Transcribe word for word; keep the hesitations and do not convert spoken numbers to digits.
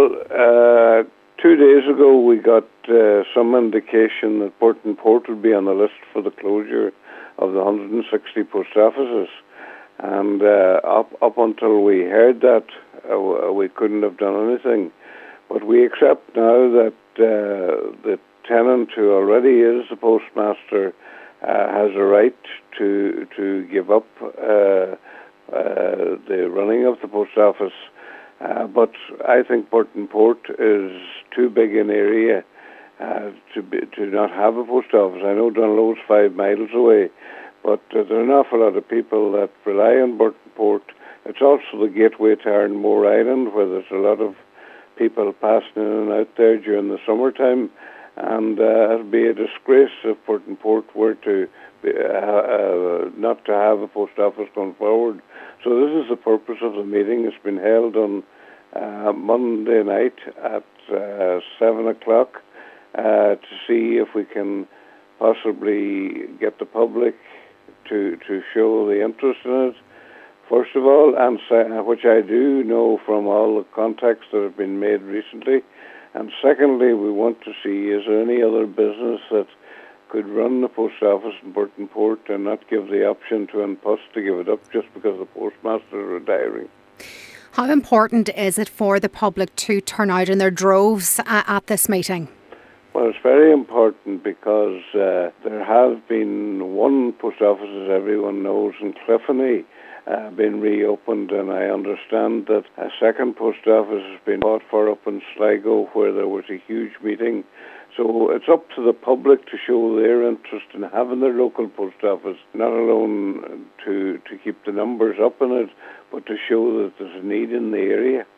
Well, uh, two days ago we got uh, some indication that Burtonport would be on the list for the closure of the one hundred sixty post offices. And uh, up, up until we heard that, uh, we couldn't have done anything. But we accept now that uh, the tenant who already is the postmaster uh, has a right to to give up uh, uh, the running of the post office. Uh, but I think Burtonport is too big an area uh, to be, to not have a post office. I know Dunloe's five miles away, but uh, there are an awful lot of people that rely on Burtonport. It's also the gateway to Ironmore Island, where there's a lot of people passing in and out there during the summertime, and uh, it'd be a disgrace if Burtonport were to be, uh, uh, not to have a post office going forward. So this is the purpose of the meeting. It's been held on uh, Monday night at uh, seven o'clock uh, to see if we can possibly get the public to to show the interest in it, first of all, and uh, which I do know from all the contacts that have been made recently. And secondly, we want to see, is there any other business that could run the post office in Burtonport and not give the option to An Post to give it up just because the postmaster is retiring. How important is it for the public to turn out in their droves uh, at this meeting? Well, it's very important because uh, there have been one post office, as everyone knows, in Cliffany, uh, been reopened, and I understand that a second post office has been fought for up in Sligo, where there was a huge meeting. So it's up to the public to show their interest in having their local post office, not alone to, to keep the numbers up in it, but to show that there's a need in the area.